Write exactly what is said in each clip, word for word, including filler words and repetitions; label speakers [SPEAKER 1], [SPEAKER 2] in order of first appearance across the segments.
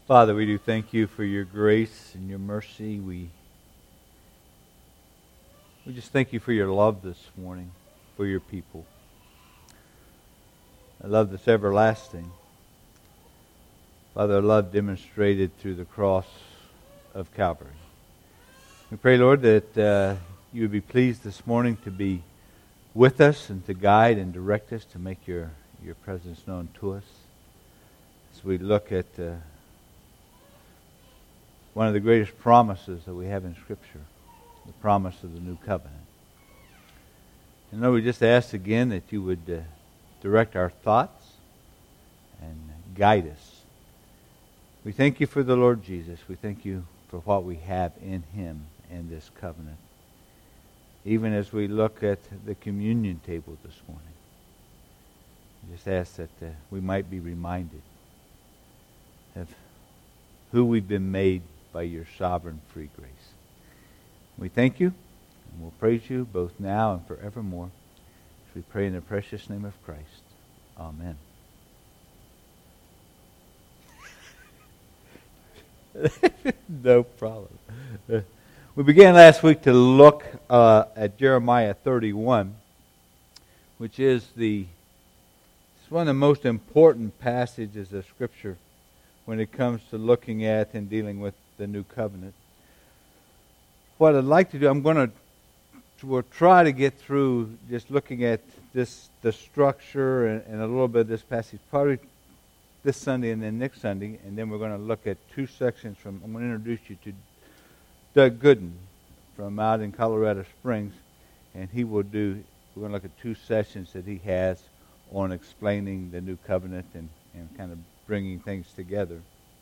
[SPEAKER 1] Father, we do thank you for your grace and your mercy. We, we just thank you for your love this morning, for your people. A love that's everlasting. Father, a love demonstrated through the cross of Calvary. We pray, Lord, that uh, you would be pleased this morning to be with us and to guide and direct us, to make your, your presence known to us. As we look at uh, one of the greatest promises that we have in Scripture, the promise of the new covenant. And Lord, we just ask again that you would uh, direct our thoughts and guide us. We thank you for the Lord Jesus. We thank you for what we have in Him in this covenant. Even as we look at the communion table this morning, we just ask that uh, we might be reminded of who we've been made by your sovereign free grace. We thank you, and we'll praise you both now and forevermore, as we pray in the precious name of Christ. Amen. No problem. Uh, we began last week to look uh, at Jeremiah thirty-one, which is the it's one of the most important passages of Scripture when it comes to looking at and dealing with the new covenant. What I'd like to do, I'm going to we'll try to get through just looking at this the structure and, and a little bit of this passage, probably this Sunday and then next Sunday, and then we're going to look at two sections from. I'm going to introduce you to Doug Gooden from out in Colorado Springs, and he will do. We're going to look at two sessions that he has on explaining the new covenant and, and kind of bringing things together.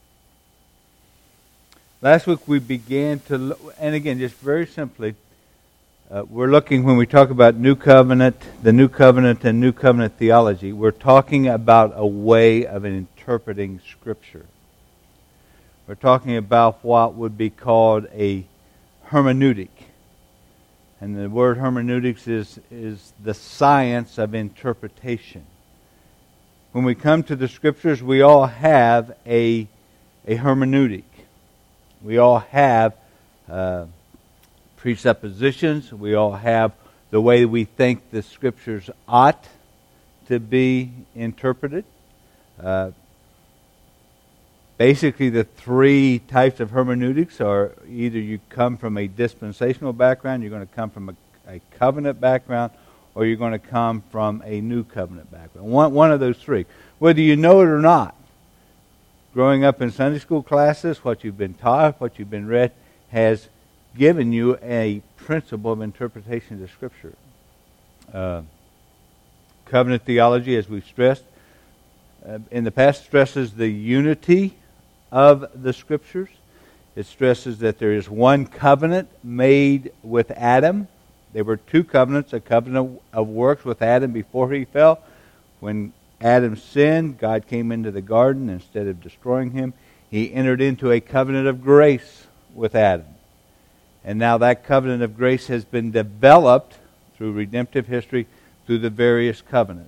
[SPEAKER 1] Last week we began to, look, and again, just very simply, uh, we're looking, when we talk about new covenant, the new covenant and new covenant theology, we're talking about a way of interpreting Scripture. We're talking about what would be called a hermeneutic. And the word hermeneutics is, is the science of interpretation. When we come to the Scriptures, we all have a, a hermeneutic. We all have uh, presuppositions. We all have the way we think the Scriptures ought to be interpreted. Uh, basically, the three types of hermeneutics are either you come from a dispensational background, you're going to come from a, a covenant background, or you're going to come from a new covenant background. One, one of those three. Whether you know it or not, growing up in Sunday school classes, what you've been taught, what you've been read, has given you a principle of interpretation of the Scripture. Uh, covenant theology, as we've stressed, uh, in the past stresses the unity of the Scriptures. It stresses that there is one covenant made with Adam. There were two covenants, a covenant of works with Adam before he fell. When Adam sinned, God came into the garden. Instead of destroying him, He entered into a covenant of grace with Adam. And now that covenant of grace has been developed through redemptive history through the various covenants.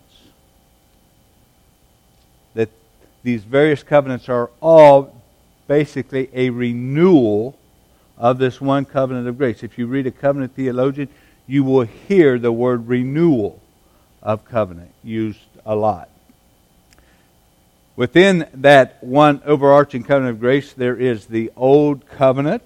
[SPEAKER 1] That these various covenants are all basically a renewal of this one covenant of grace. If you read a covenant theologian, you will hear the word renewal of covenant used a lot. Within that one overarching covenant of grace, there is the Old Covenant.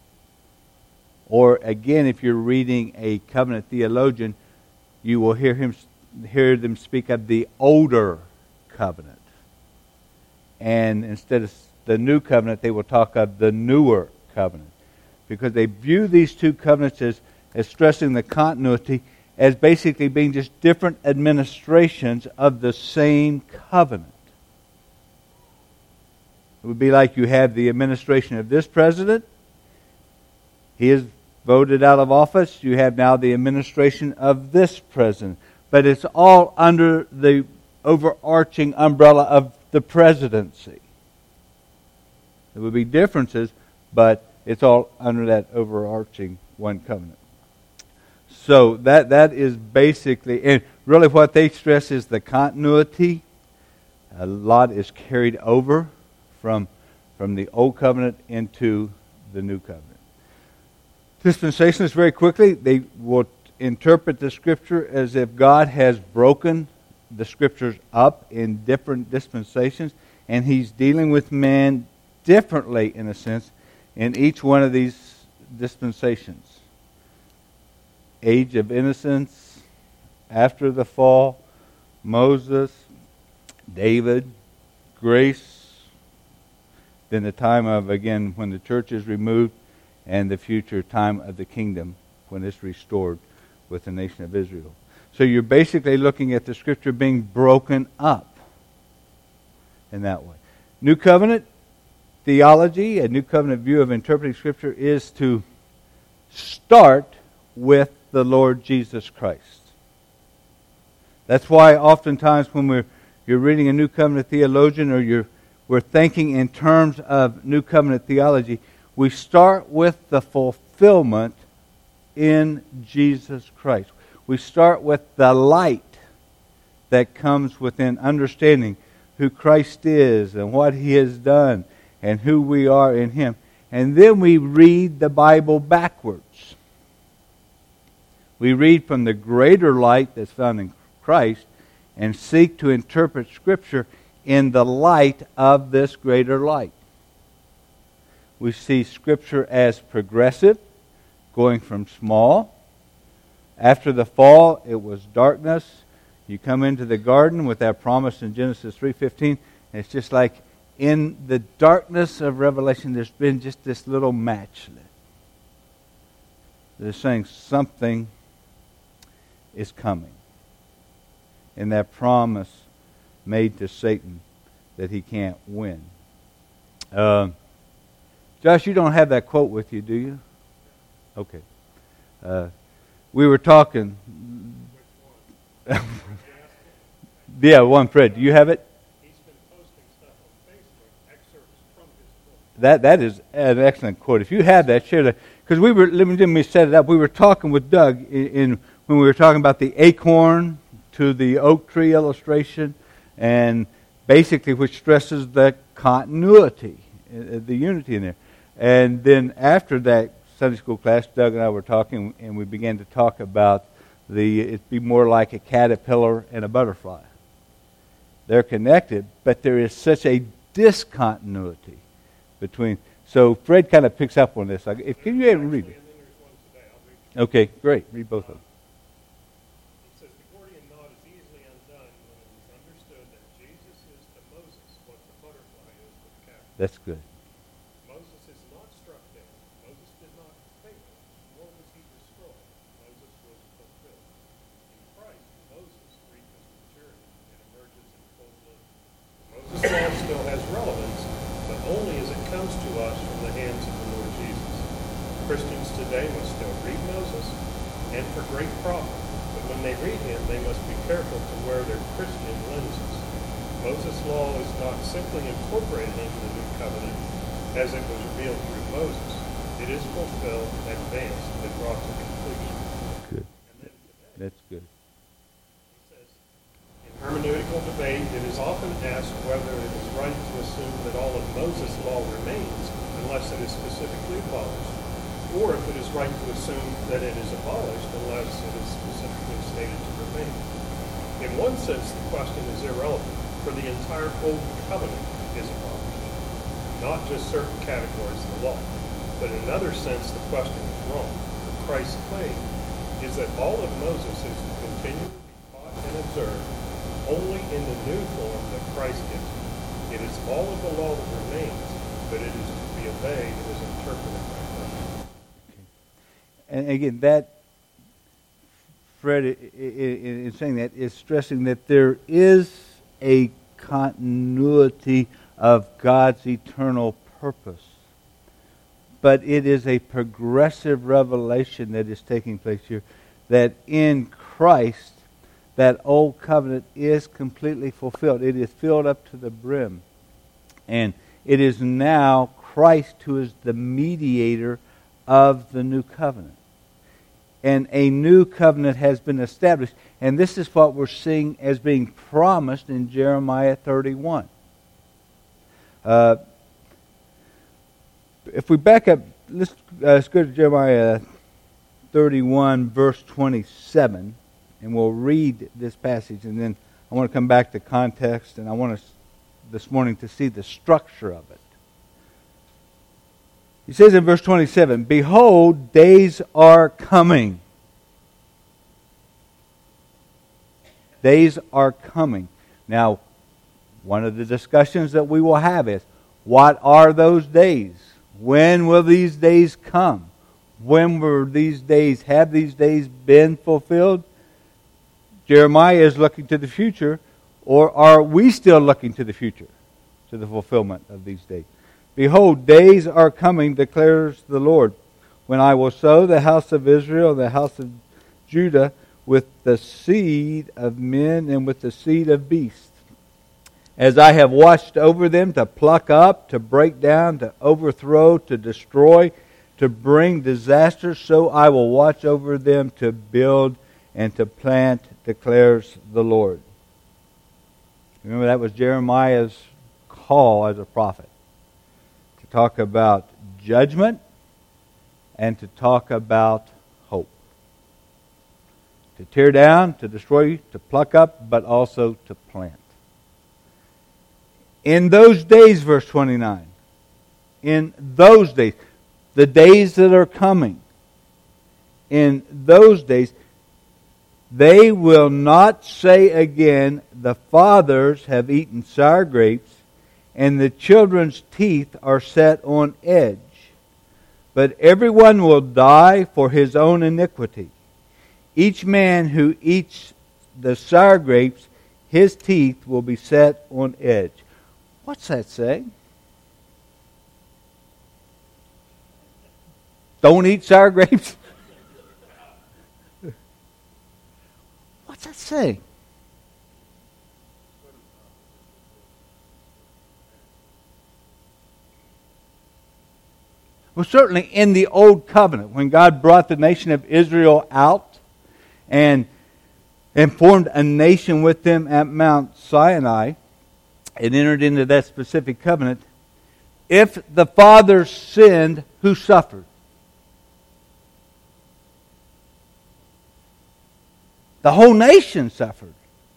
[SPEAKER 1] Or again, if you're reading a covenant theologian, you will hear him hear them speak of the older covenant. And instead of the new covenant, they will talk of the newer covenant. Because they view these two covenants as, as stressing the continuity as basically being just different administrations of the same covenant. It would be like you have the administration of this president. He is voted out of office. You have now the administration of this president. But it's all under the overarching umbrella of the presidency. There would be differences, but it's all under that overarching one covenant. So that that is basically, and really what they stress is the continuity. A lot is carried over from from the Old Covenant into the New Covenant. Dispensationalists, very quickly, they will interpret the Scripture as if God has broken the Scriptures up in different dispensations, and He's dealing with man differently, in a sense, in each one of these dispensations. Age of innocence, after the fall, Moses, David, grace, then the time of, again, when the church is removed, and the future time of the kingdom when it's restored with the nation of Israel. So you're basically looking at the Scripture being broken up in that way. New Covenant theology, a New Covenant view of interpreting Scripture, is to start with the Lord Jesus Christ. That's why oftentimes when we're you're reading a New Covenant theologian, or you're we're thinking in terms of New Covenant theology, we start with the fulfillment in Jesus Christ. We start with the light that comes within understanding who Christ is and what He has done and who we are in Him. And then we read the Bible backwards. We read from the greater light that's found in Christ and seek to interpret Scripture in the light of this greater light. We see Scripture as progressive, going from small. After the fall, it was darkness. You come into the garden with that promise in Genesis three fifteen, and it's just like in the darkness of Revelation, there's been just this little match lit. They're saying something is coming. And that promise made to Satan that he can't win. Uh, Josh, you don't have that quote with you, do you? Okay. Uh, we were talking. Yeah, one, Fred. Do you have it?
[SPEAKER 2] He's been posting stuff on Facebook, excerpts from his book.
[SPEAKER 1] That that is an excellent quote. If you have that, share that. Because we were, let me, let me set it up. We were talking with Doug in, in when we were talking about the acorn to the oak tree illustration, and basically which stresses the continuity, the unity in there. And then after that Sunday school class, Doug and I were talking, and we began to talk about the it'd be more like a caterpillar and a butterfly. They're connected, but there is such a discontinuity between. So Fred kind of picks up on this. If can you read it? Okay, great. Read both of them.
[SPEAKER 2] It says the Gordian knot is easily undone when it is understood that Jesus is to Moses what the butterfly is to the caterpillar.
[SPEAKER 1] That's good.
[SPEAKER 2] Moses is not struck down. Moses did not fail, nor was he destroyed. Moses was fulfilled. In Christ, Moses reaches maturity and emerges in full bloom. Moses' law still has relevance, but only as it comes to us from the hands of the Lord Jesus. Christians today must still read Moses, and for great profit. But when they read him, they must be careful to wear their Christian lenses. Moses' law is not simply incorporated into the New Covenant as it was revealed through Moses. It is fulfilled, advanced, and brought to completion.
[SPEAKER 1] Good.
[SPEAKER 2] And then today,
[SPEAKER 1] That's good.
[SPEAKER 2] he says, in hermeneutical debate, it is often asked whether it is right to assume that all of Moses' law remains unless it is specifically abolished, or if it is right to assume that it is abolished unless it is specifically stated to remain. In one sense, the question is irrelevant, for the entire Old Covenant is abolished, not just certain categories of the law. But in another sense, the question is wrong. For Christ's claim is that all of Moses is to continue to be taught and observed only in the new form that Christ gives it. It is all of the law that remains, but it is to be obeyed as interpreted by Christ.
[SPEAKER 1] And again, that, Fred, in saying that, is stressing that there is a continuity of God's eternal purpose. But it is a progressive revelation that is taking place here, that in Christ, that old covenant is completely fulfilled. It is filled up to the brim. And it is now Christ who is the mediator of the new covenant. And a new covenant has been established. And this is what we're seeing as being promised in Jeremiah thirty-one. Uh, if we back up, let's, uh, let's go to Jeremiah thirty-one, verse twenty-seven, and we'll read this passage, and then I want to come back to context, and I want us this morning to see the structure of it. He says in verse twenty-seven, "Behold, days are coming." Days are coming. Now, one of the discussions that we will have is, what are those days? When will these days come? When will these days, have these days been fulfilled? Jeremiah is looking to the future, or are we still looking to the future, to the fulfillment of these days? "Behold, days are coming, declares the Lord, when I will sow the house of Israel and the house of Judah with the seed of men and with the seed of beasts. As I have watched over them to pluck up, to break down, to overthrow, to destroy, to bring disaster, so I will watch over them to build and to plant, declares the Lord." Remember, that was Jeremiah's call as a prophet, to talk about judgment and to talk about hope. To tear down, to destroy, to pluck up, but also to plant. In those days, verse twenty-nine, in those days, the days that are coming, in those days, they will not say again, "The fathers have eaten sour grapes, and the children's teeth are set on edge." But everyone will die for his own iniquity. Each man who eats the sour grapes, his teeth will be set on edge. What's that say? Don't eat sour grapes? What's that say? Well, certainly in the Old Covenant, when God brought the nation of Israel out and, and formed a nation with them at Mount Sinai, and entered into that specific covenant, if the fathers sinned, who suffered? The whole nation suffered.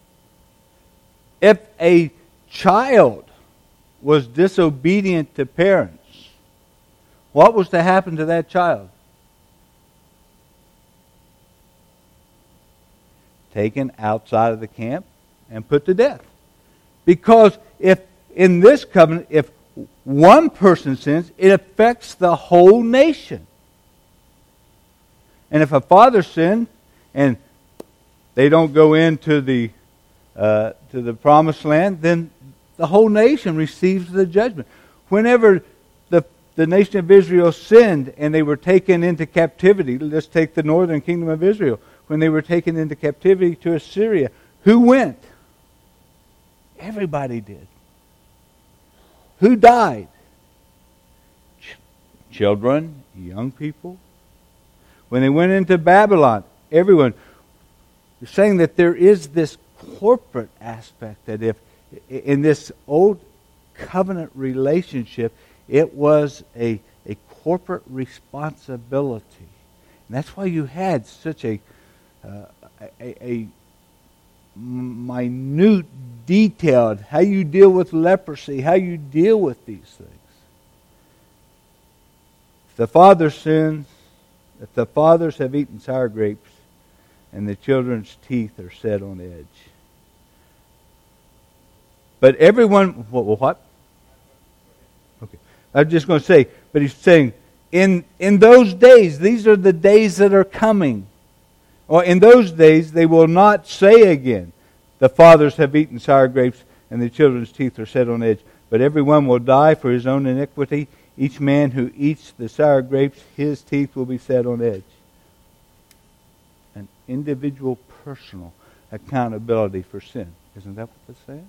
[SPEAKER 1] If a child was disobedient to parents, what was to happen to that child? Taken outside of the camp and put to death. Because if in this covenant, if one person sins, it affects the whole nation. And if a father sins and they don't go into the uh, to the promised land, then the whole nation receives the judgment. Whenever the the nation of Israel sinned and they were taken into captivity, let's take the northern kingdom of Israel, when they were taken into captivity to Assyria, who went? Everybody did. Who died? Ch- children, young people. When they went into Babylon, everyone. You're saying that there is this corporate aspect, that if in this old covenant relationship, it was a, a corporate responsibility. And that's why you had such a, uh, a, a minute, detailed, how you deal with leprosy, how you deal with these things. If the father sins, if the fathers have eaten sour grapes, and the children's teeth are set on edge. But everyone, what? what? Okay, I'm just going to say, but he's saying, in in those days, these are the days that are coming. Or in those days, they will not say again, "The fathers have eaten sour grapes, and the children's teeth are set on edge." But everyone will die for his own iniquity. Each man who eats the sour grapes, his teeth will be set on edge. An individual, personal accountability for sin. Isn't that what that's saying?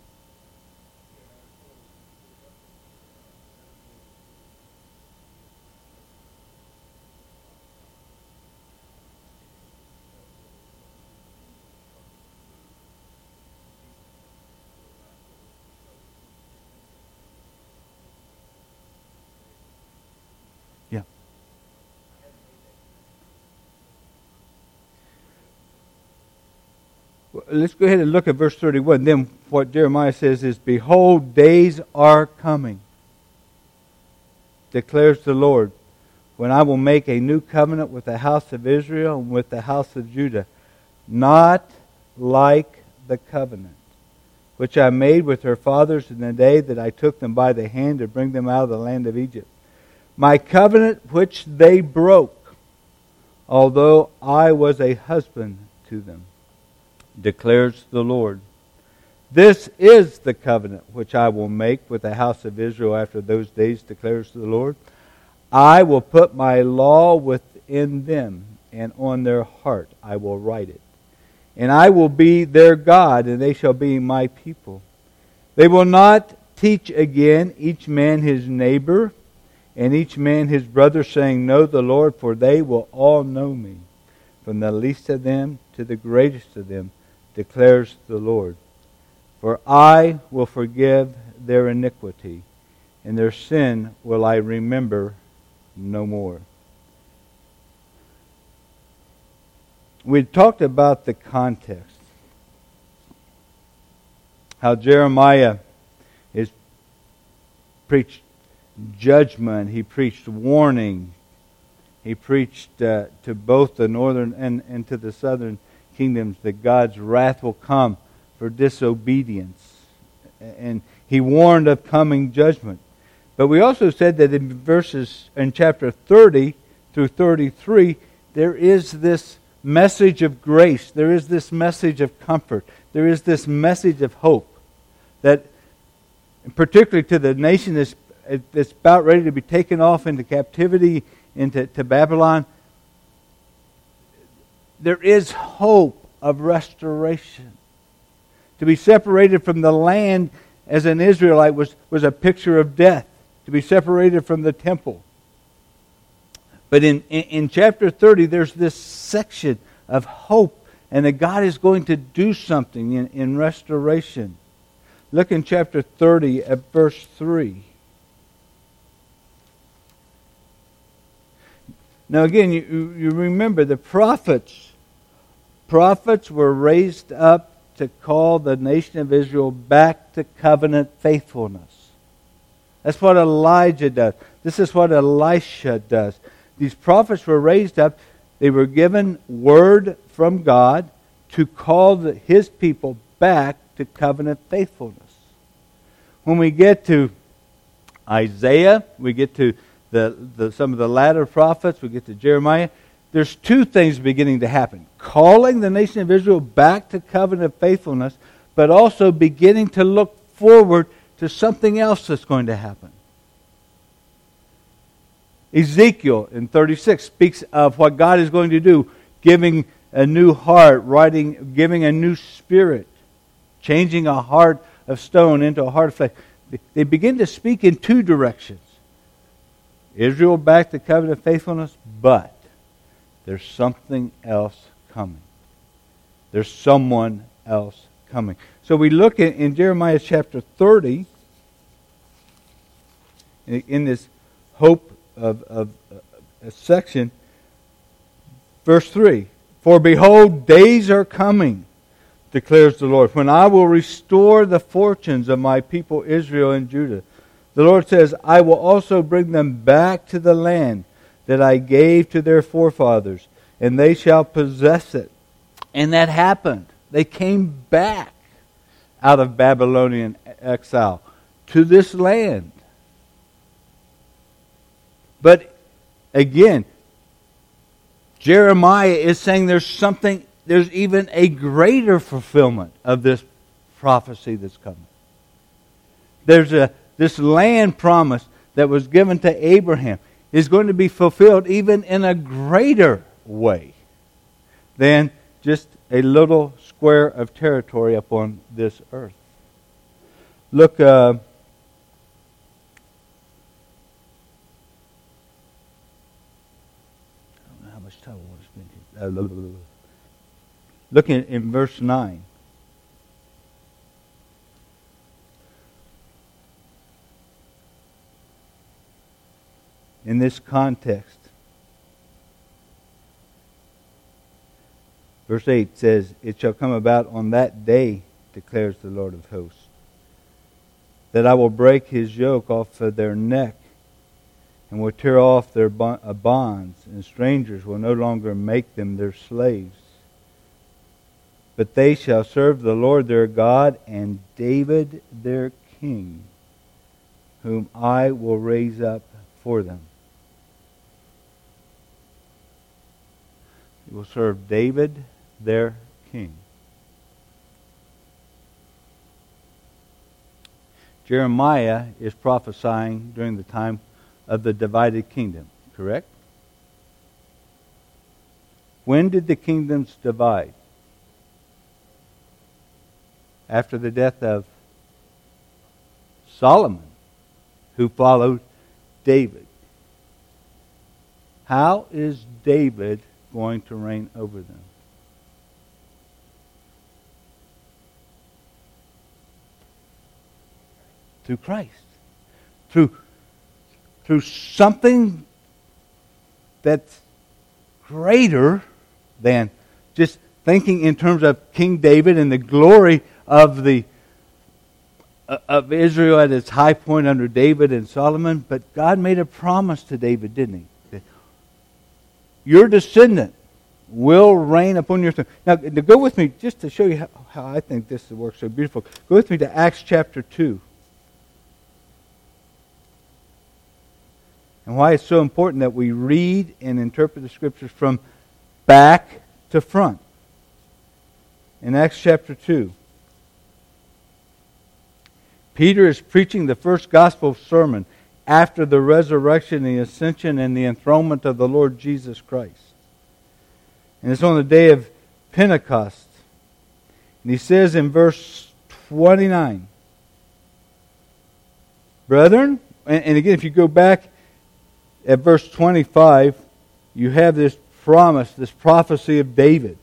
[SPEAKER 1] let's go ahead and look at verse thirty-one. Then what Jeremiah says is, "Behold, days are coming, declares the Lord, when I will make a new covenant with the house of Israel and with the house of Judah, not like the covenant which I made with their fathers in the day that I took them by the hand to bring them out of the land of Egypt. My covenant which they broke, although I was a husband to them, declares the Lord. This is the covenant which I will make with the house of Israel after those days, declares the Lord. I will put my law within them, and on their heart I will write it. And I will be their God, and they shall be my people. They will not teach again each man his neighbor, and each man his brother, saying, Know the Lord, for they will all know me, from the least of them to the greatest of them, declares the Lord. For I will forgive their iniquity, and their sin will I remember no more." We talked about the context. How Jeremiah is preached judgment. He preached warning. He preached uh, to both the northern and, and to the southern kingdoms that God's wrath will come for disobedience. And he warned of coming judgment. But we also said that in verses in chapter thirty through thirty-three, there is this message of grace. There is this message of comfort. There is this message of hope that, particularly to the nation that's, that's about ready to be taken off into captivity, into to Babylon, there is hope of restoration. To be separated from the land as an Israelite was, was a picture of death. To be separated from the temple. But in, in, in chapter thirty, there's this section of hope, and that God is going to do something in, in restoration. Look in chapter thirty at verse three. Now again, you, you remember the prophets. Prophets were raised up to call the nation of Israel back to covenant faithfulness. That's what Elijah does. This is what Elisha does. These prophets were raised up. They were given word from God to call the, His people back to covenant faithfulness. When we get to Isaiah, we get to the, the some of the latter prophets, we get to Jeremiah, there's two things beginning to happen. Calling the nation of Israel back to covenant faithfulness, but also beginning to look forward to something else that's going to happen. Ezekiel in thirty-six speaks of what God is going to do, giving a new heart, writing, giving a new spirit, changing a heart of stone into a heart of flesh. They begin to speak in two directions. Israel back to covenant faithfulness, but there's something else coming. There's someone else coming. So we look in, in Jeremiah chapter thirty, in, in this hope of, of uh, a section, verse three. For behold, days are coming, declares the Lord, when I will restore the fortunes of my people Israel and Judah. The Lord says, I will also bring them back to the land that I gave to their forefathers, and they shall possess it. And that happened. They came back out of Babylonian exile to this land. But again, Jeremiah is saying there's something, there's even a greater fulfillment of this prophecy that's coming. There's a this land promise that was given to Abraham is going to be fulfilled even in a greater way than just a little square of territory upon this earth. Look, uh, I don't know how much time I want to spend here. Uh, look in, in verse nine. In this context, Verse eight says, "It shall come about on that day, declares the Lord of hosts, that I will break his yoke off of their neck, and will tear off their bonds, and strangers will no longer make them their slaves. But they shall serve the Lord their God, and David their king, whom I will raise up for them." You will serve David their king. Jeremiah is prophesying during the time of the divided kingdom, correct? When did the kingdoms divide? After the death of Solomon, who followed David. How is David going to reign over them? Through Christ. Through, through something that's greater than just thinking in terms of King David and the glory of the of Israel at its high point under David and Solomon. But God made a promise to David, didn't He? That your descendant will reign upon your throne. Now, go with me, just to show you how, how I think this works so beautiful. Go with me to Acts chapter two. And why it's so important that we read and interpret the Scriptures from back to front. In Acts chapter two, Peter is preaching the first gospel sermon after the resurrection, the ascension, and the enthronement of the Lord Jesus Christ. And it's on the day of Pentecost. And he says in verse twenty-nine, "Brethren," and, and again, if you go back at verse twenty-five, you have this promise, this prophecy of David.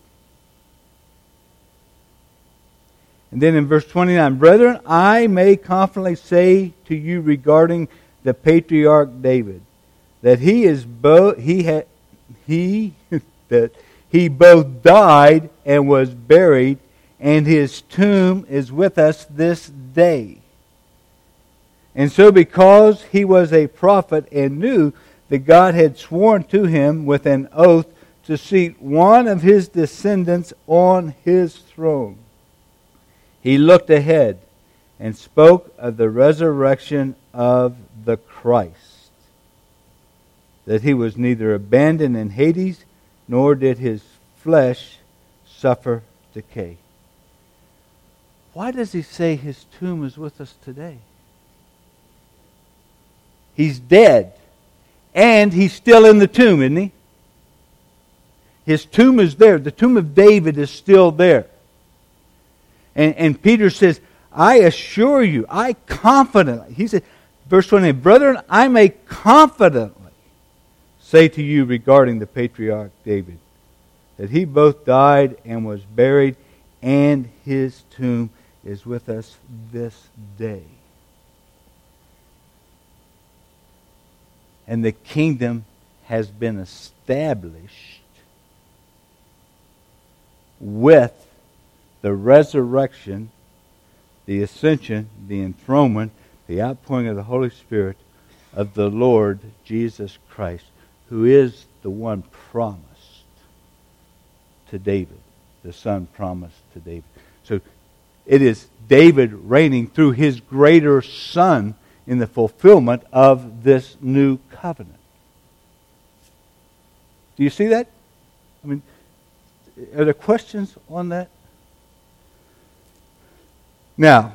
[SPEAKER 1] And then in verse twenty-nine, "Brethren, I may confidently say to you regarding the patriarch David, that he is both he had he that he both died and was buried, and his tomb is with us this day. And so because he was a prophet and knew that God had sworn to him with an oath to seat one of his descendants on his throne, he looked ahead and spoke of the resurrection of the Christ, that he was neither abandoned in Hades, nor did his flesh suffer decay." Why does he say his tomb is with us today? He's dead, and he's still in the tomb, isn't he? His tomb is there. The tomb of David is still there. And, and Peter says, "I assure you, I confidently," he said, verse twenty, "Brethren, I may confidently say to you regarding the patriarch David, that he both died and was buried, and his tomb is with us this day. And the kingdom has been established with the resurrection, the ascension, the enthronement, the outpouring of the Holy Spirit of the Lord Jesus Christ, who is the one promised to David, the son promised to David. So it is David reigning through his greater son in the fulfillment of this new covenant. Do you see that? I mean, are there questions on that? Now,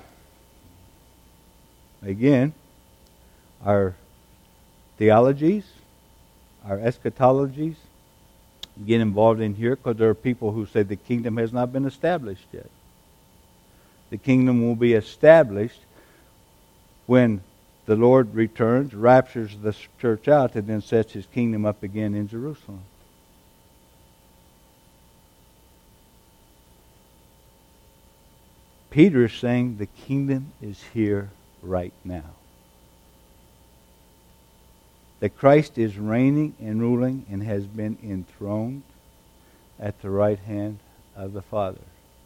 [SPEAKER 1] again, our theologies, our eschatologies get involved in here because there are people who say the kingdom has not been established yet. The kingdom will be established when the Lord returns, raptures the church out, and then sets his kingdom up again in Jerusalem. Peter is saying the kingdom is here right now. That Christ is reigning and ruling and has been enthroned at the right hand of the Father.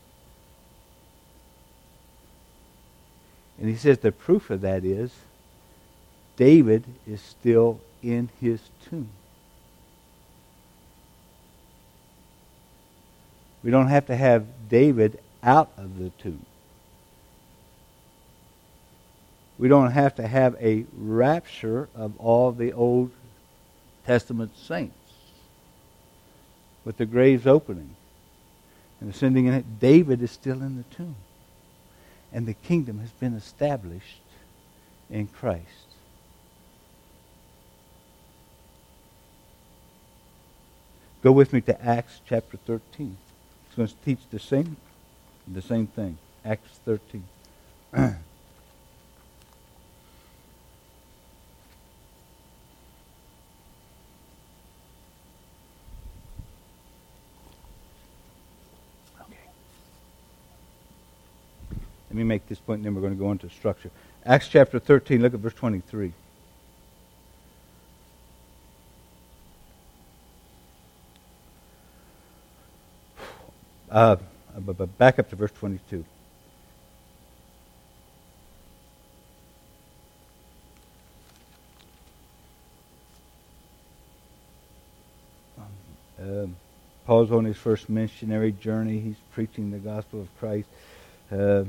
[SPEAKER 1] And he says the proof of that is David is still in his tomb. We don't have to have David out of the tomb. We don't have to have a rapture of all the Old Testament saints with the graves opening and ascending in it. David is still in the tomb. And the kingdom has been established in Christ. Go with me to Acts chapter thirteen. It's going to teach the same, the same thing. Acts thirteen. Okay. Let me make this point, and then we're going to go into structure. Acts chapter thirteen, look at verse twenty-three. Uh, but back up to verse twenty-two. Um, Paul's on his first missionary journey. He's preaching the gospel of Christ. Uh,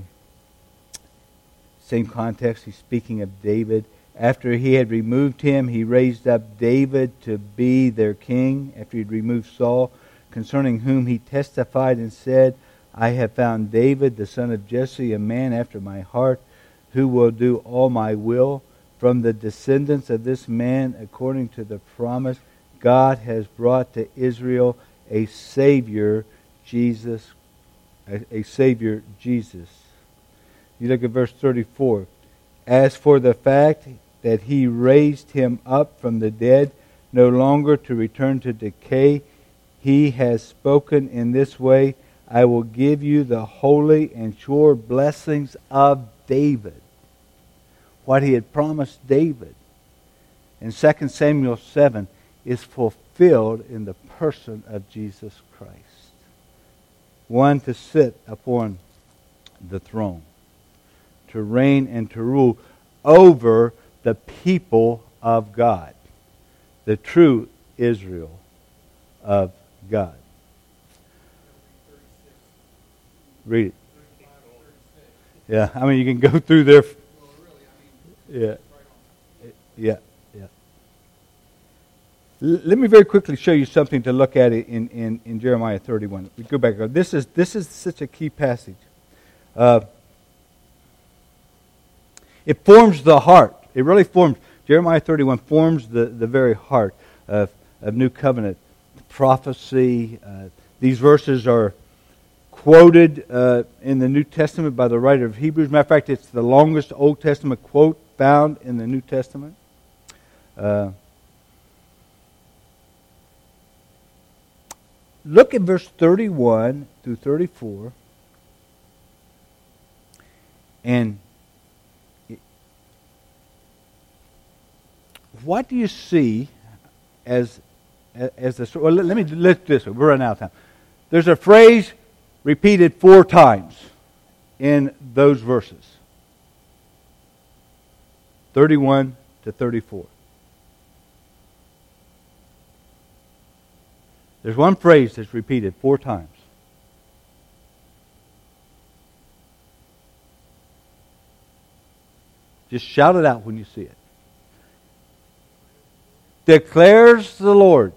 [SPEAKER 1] same context, he's speaking of David. After he had removed him, he raised up David to be their king. After he had removed Saul, concerning whom he testified and said, I have found David, the son of Jesse, a man after my heart, who will do all my will. From the descendants of this man, according to the promise, God has brought to Israel a Savior, Jesus, a, a Savior, Jesus. You look at verse thirty-four. As for the fact that he raised him up from the dead, no longer to return to decay, he has spoken in this way, I will give you the holy and sure blessings of David. What he had promised David in Second Samuel seven is fulfilled in the person of Jesus Christ. One to sit upon the throne, to reign and to rule over the people of God, the true Israel of God. Read it. Yeah, I mean, you can go through there. Yeah, yeah, yeah. L- let me very quickly show you something to look at in, in, in Jeremiah thirty-one. We go back. This is this is such a key passage. Uh, it forms the heart. It really forms. Jeremiah thirty-one forms the, the very heart of, of New Covenant prophecy. Uh, these verses are quoted uh, in the New Testament by the writer of Hebrews. Matter of fact, it's the longest Old Testament quote found in the New Testament. Uh, look at verse thirty-one through thirty-four. And it, what do you see as as the... Well, let, let me let's this way. We're running out of time. There's a phrase repeated four times in those verses. thirty-one to thirty-four. There's one phrase that's repeated four times. Just shout it out when you see it. Declares the Lord.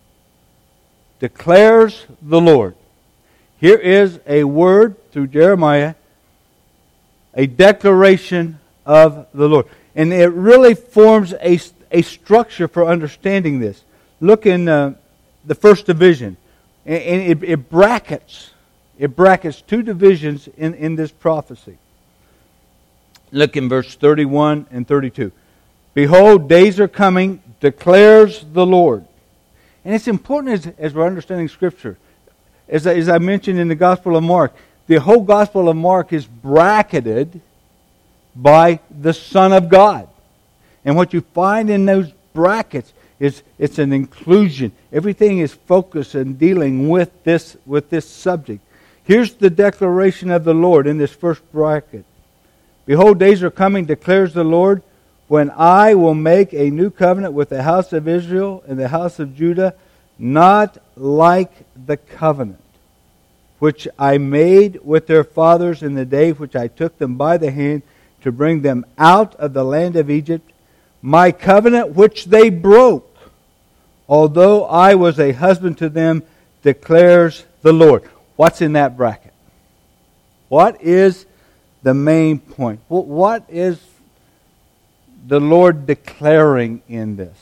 [SPEAKER 1] Declares the Lord. Here is a word through Jeremiah, a declaration of the Lord. And it really forms a, a structure for understanding this. Look in uh, the first division. And, and it, it brackets. It brackets two divisions in, in this prophecy. Look in verse thirty-one and thirty-two. Behold, days are coming, declares the Lord. And it's important as, as we're understanding Scripture. As I, as I mentioned in the Gospel of Mark, the whole Gospel of Mark is bracketed by the Son of God. And what you find in those brackets is it's an inclusion. Everything is focused and dealing with this, with this subject. Here's the declaration of the Lord in this first bracket. Behold, days are coming, declares the Lord, when I will make a new covenant with the house of Israel and the house of Judah, not like the covenant which I made with their fathers in the day which I took them by the hand to bring them out of the land of Egypt, my covenant which they broke, although I was a husband to them, declares the Lord. What's in that bracket? What is the main point? What is the Lord declaring in this?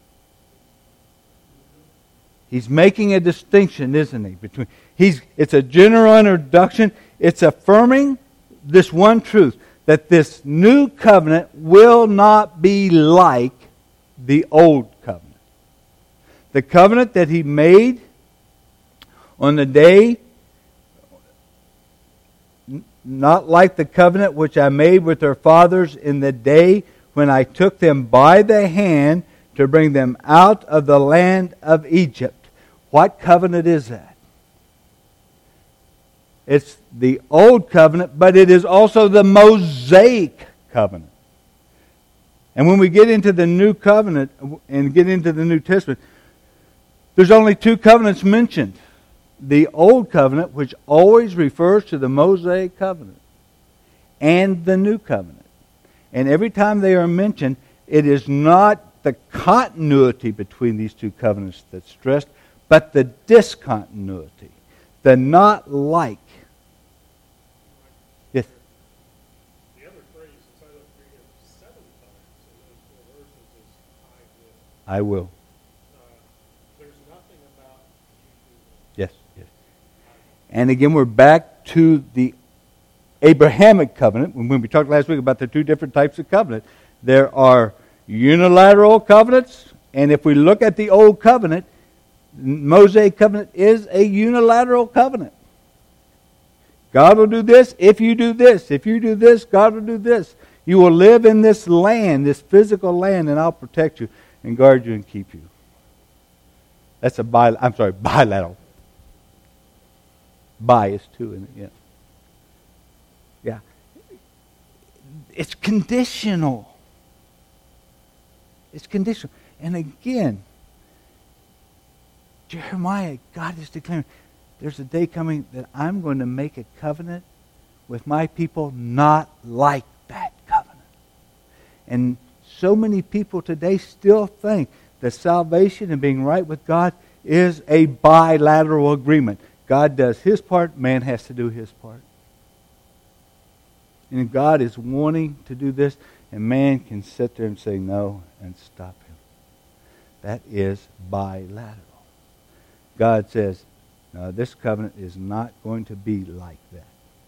[SPEAKER 1] He's making a distinction, isn't he? Between he's it's a general introduction. It's affirming this one truth, that this new covenant will not be like the old covenant. The covenant that he made on the day, not like the covenant which I made with their fathers in the day when I took them by the hand to bring them out of the land of Egypt. What covenant is that? It's the old covenant, but it is also the Mosaic covenant. And when we get into the new covenant and get into the New Testament, there's only two covenants mentioned. The old covenant, which always refers to the Mosaic covenant, and the new covenant. And every time they are mentioned, it is not the continuity between these two covenants that's stressed, but the discontinuity, the not like. Yes?
[SPEAKER 2] The other phrase is I look for him seven times in those four verses is I will.
[SPEAKER 1] I will.
[SPEAKER 2] Uh, there's nothing about you.
[SPEAKER 1] Yes, yes. And again, we're back to the Abrahamic covenant. When we talked last week about the two different types of covenant, there are unilateral covenants, and if we look at the old covenant, Mosaic covenant is a unilateral covenant. God will do this if you do this. If you do this, God will do this. You will live in this land, this physical land, and I'll protect you and guard you and keep you. That's a bi. I'm sorry, bilateral. Bias too, isn't it? Yeah. Yeah. It's conditional. It's conditional. And again, Jeremiah, God is declaring, there's a day coming that I'm going to make a covenant with my people not like that covenant. And so many people today still think that salvation and being right with God is a bilateral agreement. God does His part, man has to do his part. And God is wanting to do this, and man can sit there and say no and stop him. That is bilateral. God says, no, this covenant is not going to be like that.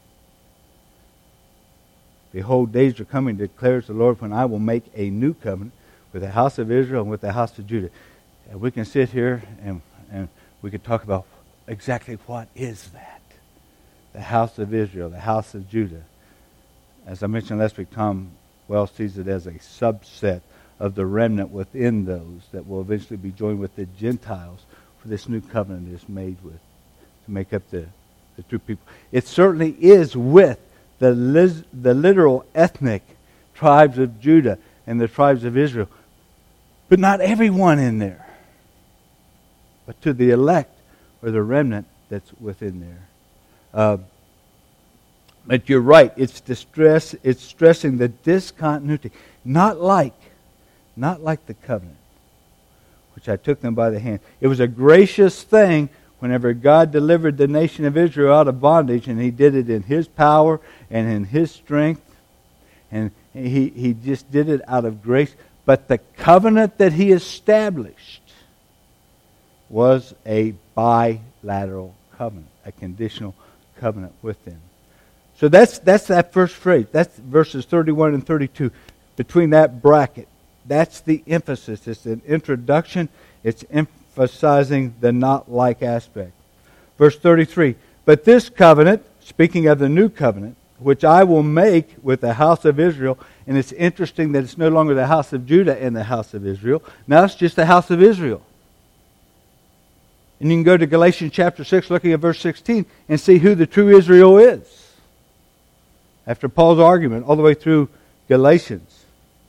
[SPEAKER 1] Behold, days are coming, declares the Lord, when I will make a new covenant with the house of Israel and with the house of Judah. And we can sit here and, and we could talk about exactly what is that. The house of Israel, the house of Judah. As I mentioned last week, Tom Wells sees it as a subset of the remnant within those that will eventually be joined with the Gentiles for this new covenant is made with, to make up the, the true people. It certainly is with the, lis, the literal ethnic tribes of Judah and the tribes of Israel. But not everyone in there. But to the elect or the remnant that's within there. Uh, but you're right, it's distress, it's stressing the discontinuity. Not like, not like the covenant, which I took them by the hand. It was a gracious thing whenever God delivered the nation of Israel out of bondage, and He did it in His power and in His strength. And He, he just did it out of grace. But the covenant that He established was a bilateral covenant, a conditional covenant with them. So that's that's that first phrase. That's verses thirty-one and thirty-two. Between that bracket, that's the emphasis. It's an introduction. It's emphasizing the not like aspect. Verse thirty-three. But this covenant, speaking of the new covenant, which I will make with the house of Israel, and it's interesting that it's no longer the house of Judah and the house of Israel. Now it's just the house of Israel. And you can go to Galatians chapter six, looking at verse sixteen, and see who the true Israel is. After Paul's argument, all the way through Galatians.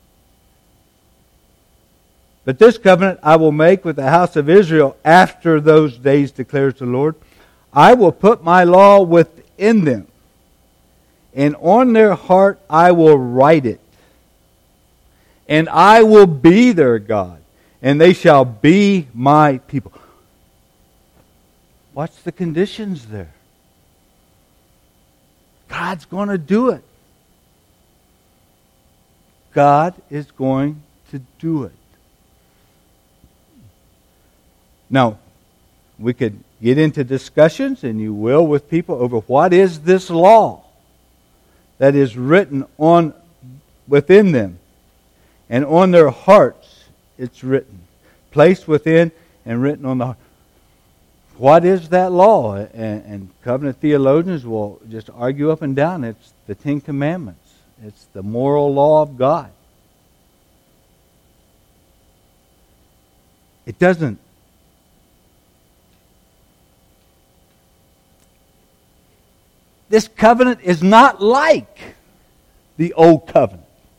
[SPEAKER 1] But this covenant I will make with the house of Israel after those days, declares the Lord. I will put my law within them, and on their heart I will write it. And I will be their God, and they shall be my people. What's the conditions there? God's going to do it. God is going to do it. Now, we could get into discussions, and you will with people, over what is this law that is written on within them. And on their hearts it's written. Placed within and written on the heart. What is that law? And, and covenant theologians will just argue up and down. It's the Ten Commandments. It's the moral law of God. It doesn't. This covenant is not like the old covenant.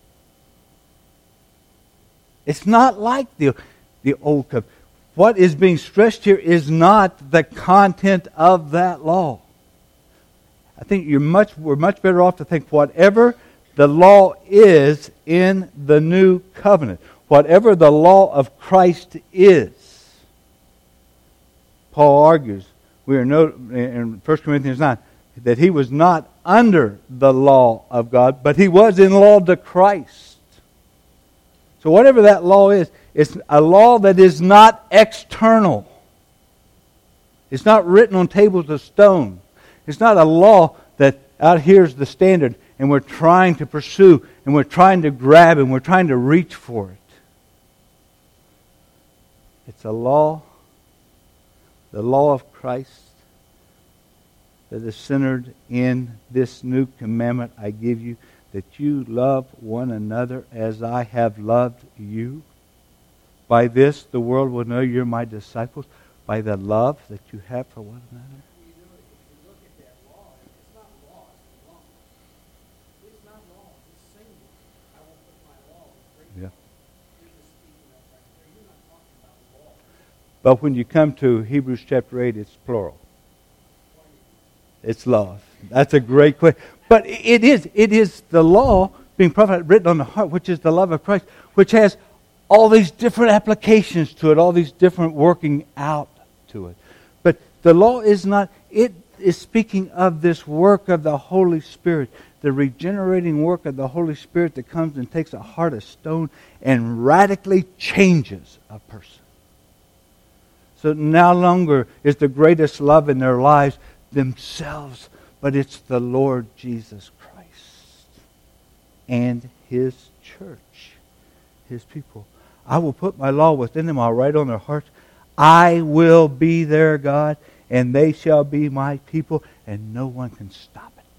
[SPEAKER 1] It's not like the, the old covenant. What is being stressed here is not the content of that law. I think you're much we're much better off to think whatever the law is in the new covenant, whatever the law of Christ is. Paul argues, we are no, in First Corinthians nine, that he was not under the law of God, but he was in law to Christ. So whatever that law is, it's a law that is not external. It's not written on tables of stone. It's not a law that out here's the standard and we're trying to pursue and we're trying to grab and we're trying to reach for it. It's a law, the law of Christ, that is centered in this new commandment I give you, that you love one another as I have loved you. By this the world will know you're my disciples, by the love that you have for one another.
[SPEAKER 3] You know, if you look at that law, it's not law, it's law. It's not law, it's single. I will put my law in
[SPEAKER 1] Yeah.
[SPEAKER 3] You're just speaking of right there. You're not talking about law.
[SPEAKER 1] But when you come to Hebrews chapter eight, it's plural. It's love. That's a great question. But it is, it is the law being prophesied, written on the heart, which is the love of Christ, which has all these different applications to it, all these different working out to it. But the law is not, it is speaking of this work of the Holy Spirit, the regenerating work of the Holy Spirit that comes and takes a heart of stone and radically changes a person. So no longer is the greatest love in their lives themselves, but it's the Lord Jesus Christ and His church, His people. I will put my law within them. I'll write on their hearts. I will be their God, and they shall be my people, and no one can stop it.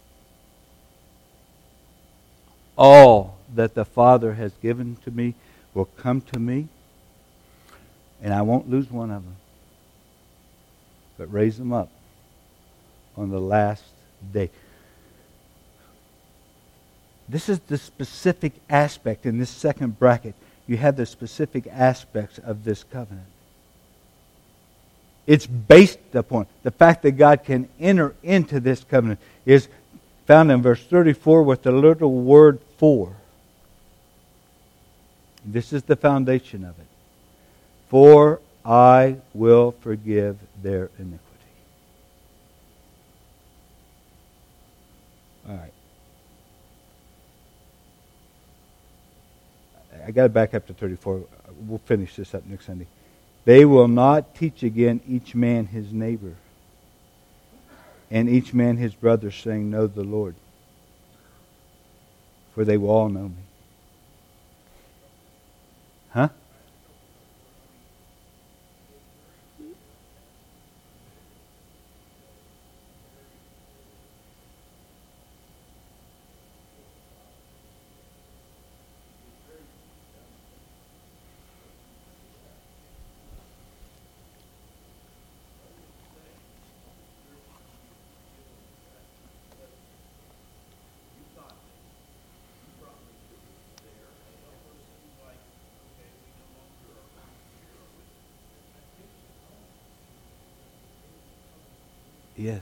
[SPEAKER 1] All that the Father has given to me will come to me, and I won't lose one of them, but raise them up on the last day. This is the specific aspect in this second bracket. You have the specific aspects of this covenant. It's based upon the fact that God can enter into this covenant is found in verse thirty-four with the little word for. This is the foundation of it. For I will forgive their iniquity. All right. I got to back up to thirty-four. We'll finish this up next Sunday. They will not teach again each man his neighbor, and each man his brother, saying, know the Lord. For they will all know me. Huh? Yes.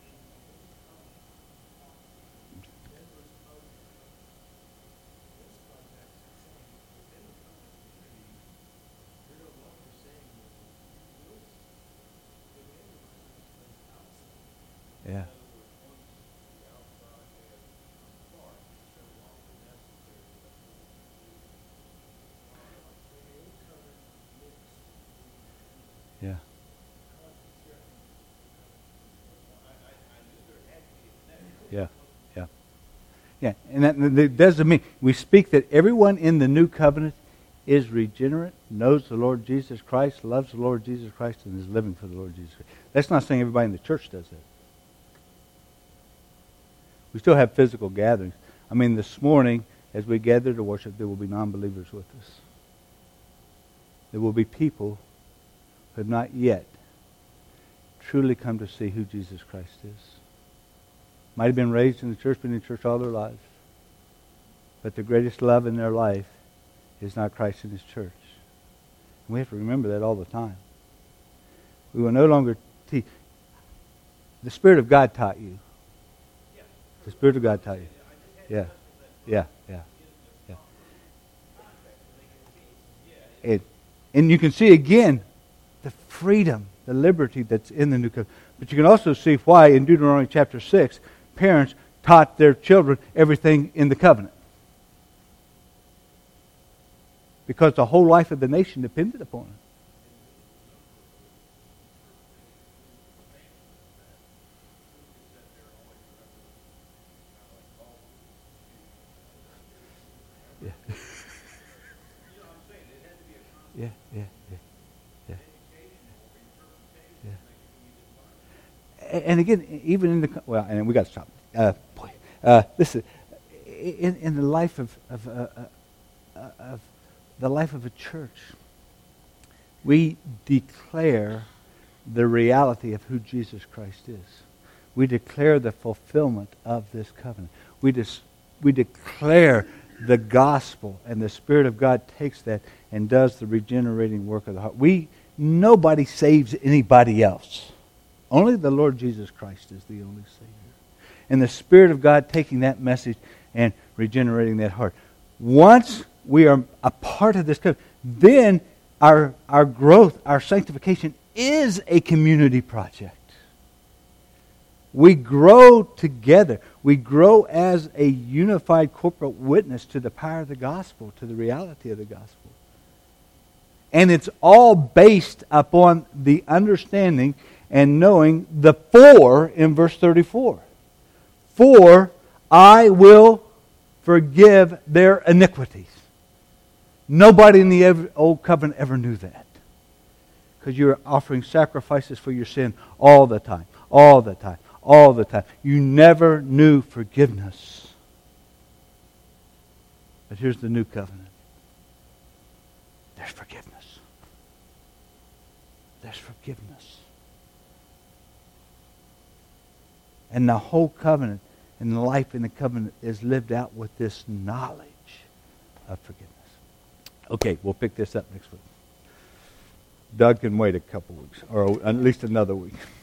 [SPEAKER 1] Yeah. Yeah. Yeah. Yeah. Yeah. And that, that doesn't mean we speak that everyone in the new covenant is regenerate, knows the Lord Jesus Christ, loves the Lord Jesus Christ, and is living for the Lord Jesus Christ. That's not saying everybody in the church does that. We still have physical gatherings. I mean, this morning, as we gather to worship, there will be non-believers with us. There will be people who have not yet truly come to see who Jesus Christ is. Might have been raised in the church, been in church all their lives. But the greatest love in their life is not Christ and His church. And we have to remember that all the time. We will no longer teach. The Spirit of God taught you. The Spirit of God taught you. Yeah. Yeah. Yeah. Yeah. And, and you can see again the freedom, the liberty that's in the new covenant. But you can also see why in Deuteronomy chapter six, parents taught their children everything in the covenant. Because the whole life of the nation depended upon it. Yeah. yeah, yeah, yeah, yeah. Yeah. And again, even in the well, and we got to stop. Uh, boy, uh, listen, in in the life of of, uh, uh, of the life of a church, we declare the reality of who Jesus Christ is. We declare the fulfillment of this covenant. We dis, we declare the gospel, and the Spirit of God takes that and does the regenerating work of the heart. We nobody saves anybody else. Only the Lord Jesus Christ is the only Savior. And the Spirit of God taking that message and regenerating that heart. Once we are a part of this covenant, then our our growth, our sanctification is a community project. We grow together. We grow as a unified corporate witness to the power of the gospel, to the reality of the gospel. And it's all based upon the understanding and knowing the for in verse thirty-four. For I will forgive their iniquities. Nobody in the old covenant ever knew that. Because you're offering sacrifices for your sin all the time, all the time. All the time. You never knew forgiveness. But here's the new covenant. There's forgiveness. There's forgiveness. And the whole covenant and the life in the covenant is lived out with this knowledge of forgiveness. Okay, we'll pick this up next week. Doug can wait a couple weeks, or at least another week.